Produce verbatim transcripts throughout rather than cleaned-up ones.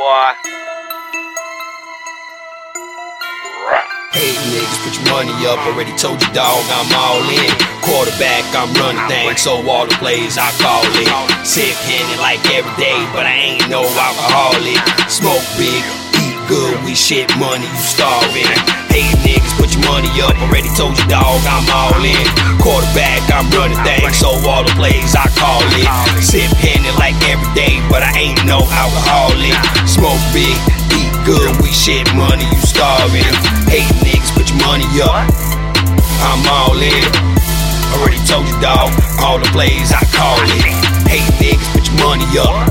boy. Hey niggas, put your money up, already told you dog, I'm all in. Quarterback, I'm running things, so all the plays I call it. Sip Henny like every day, but I ain't no alcoholic. Smoke big, eat good, we shit money, you starving. Hey niggas, put your money up, already told you dog, I'm all in. Quarterback, I'm running things, so all the plays I call it. Sip Henny like every day, but I ain't no alcoholic. Smoke big, eat good, we shit money, you starving. Hey niggas, put your money up, I'm all in. Already told you dog, all the plays I call it. Hey niggas, put your money up,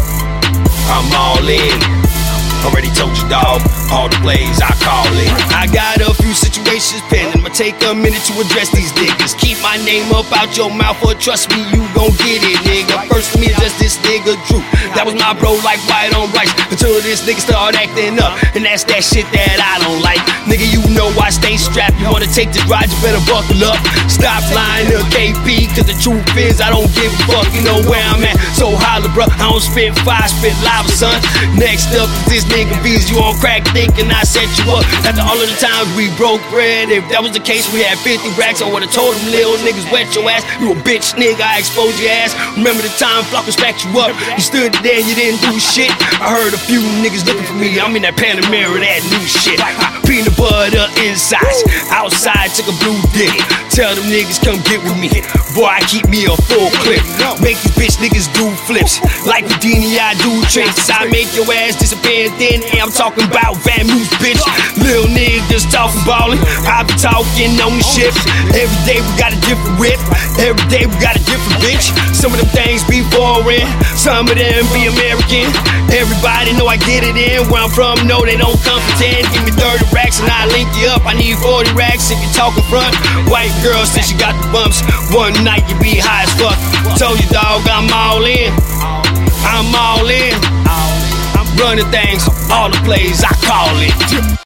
I'm all in. Already told you dog, all the plays I call it. I got a few situations pending, I'ma take a minute to address these niggas. Keep my name up out your mouth, or trust me, you gon' get it, nigga. First let me address this nigga Drew, that was my bro like white on rice. Until this nigga start acting up, and that's that shit that I don't like. Nigga, you know I stay strapped, you wanna take this ride, you better buckle up. Stop lying to K P, cause the truth is I don't give a fuck, you know where I'm at. So holla bruh, I don't spit fire, spit lava son. Next up is this nigga V's, you on crack thinking I set you up. After all of the times we broke bread, if that was the case we had fifty racks, I would've told them little niggas wet your ass. You a bitch nigga, I exposed your ass. Remember the time Flock smacked you up, you stood there and you didn't do shit. I heard a few niggas looking for me, I'm in that Panamera, that new shit. Peanut butter insides, outside took a blue dick. Tell them niggas come get with me, boy I keep me a full clip. Make these bitch niggas do flips, like Houdini I do tricks. I make your ass disappear then, and I'm talking about Van Moose bitch. Lil niggas talking ballin', I be talking on the ship. Every day we got a different whip, every day we got a different bitch. Some of them things be foreign, some of them be American. Everybody know I get it in, where I'm from no they don't come for ten. Give me thirty racks and I link you up, I need forty racks if you talking front. White girl said she got the bumps, one night you be high as fuck. Told you dog I'm all in, I'm all in. I'm running things, all the plays I call it.